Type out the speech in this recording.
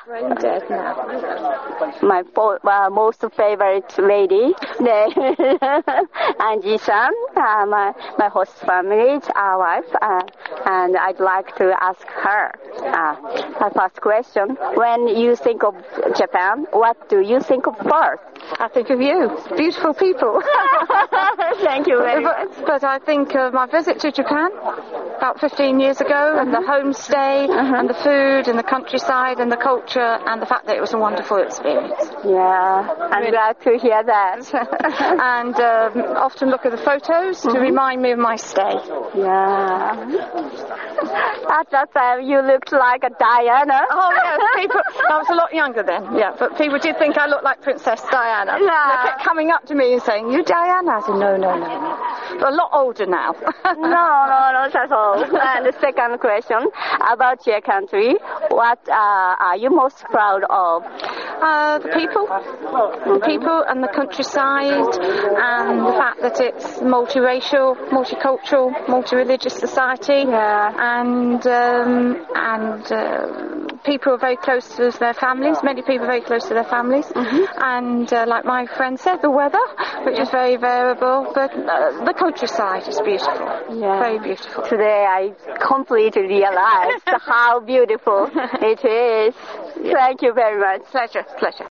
Brain dead now. My most favorite lady, Angie-san, my host family's wife, and I'd like to ask her her first question. When you think of Japan, what do you think of first? I think of you. Beautiful people. Thank you very much. But I think of my visit to Japan about 15 years ago, and the homestay, and the food, and the countryside, and the culture, and the fact that it was a wonderful experience. Yeah, I'm glad to hear that. And often look at the photos to remind me of my stay. Yeah. At that time, you looked like a Diana. Oh, yes, people. I was a lot younger then, yeah, but people did think I looked like Princess Diana. Yeah. They kept coming up to me and saying, "You Diana?" I said, no. But a lot older now. No, not at all. And the second question, about your country, what are you most proud of? The people and the countryside, and the fact that it's multiracial, multicultural, multi-religious society, and people are very close to their families. Many people are very close to their families, and like my friend said, the weather, which is very variable, but the countryside is beautiful, very beautiful. Today I completely realized how beautiful it is. Thank you very much. Pleasure.